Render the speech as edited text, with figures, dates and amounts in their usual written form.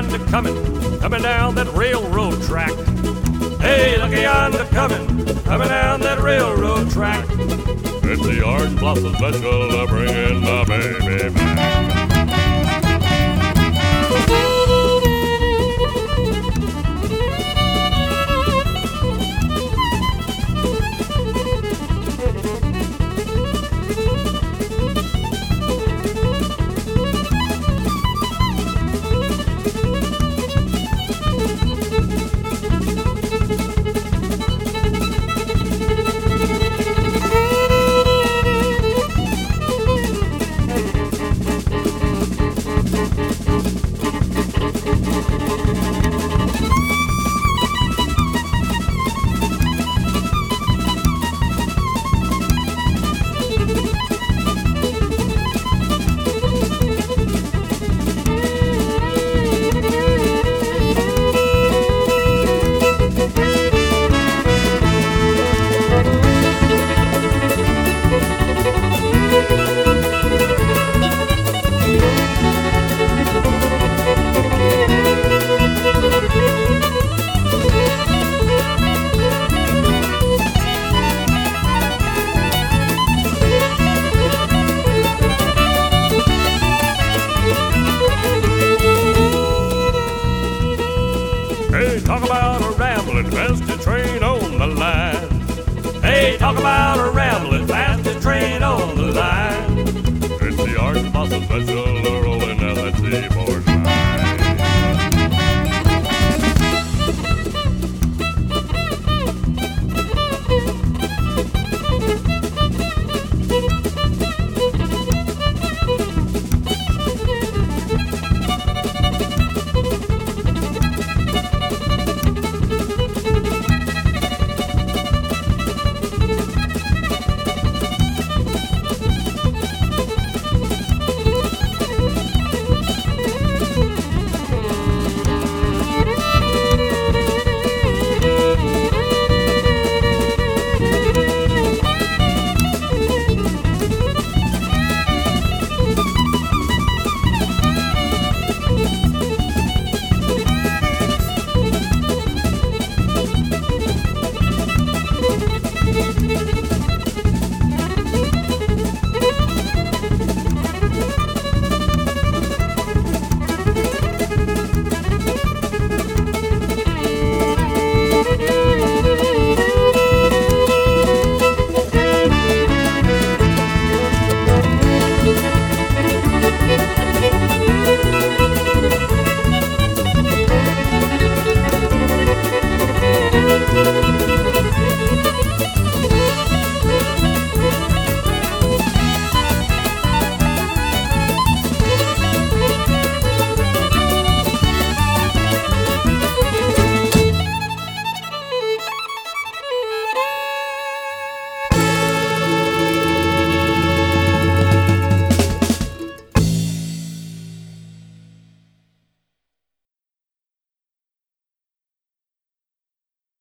yonder coming down that railroad track. Hey, look yonder coming down that railroad track. It's the orange blossom special, bringing my baby back. Hey, talk about a rambling fast train on the line. Hey, talk about a rambling fast train on the line.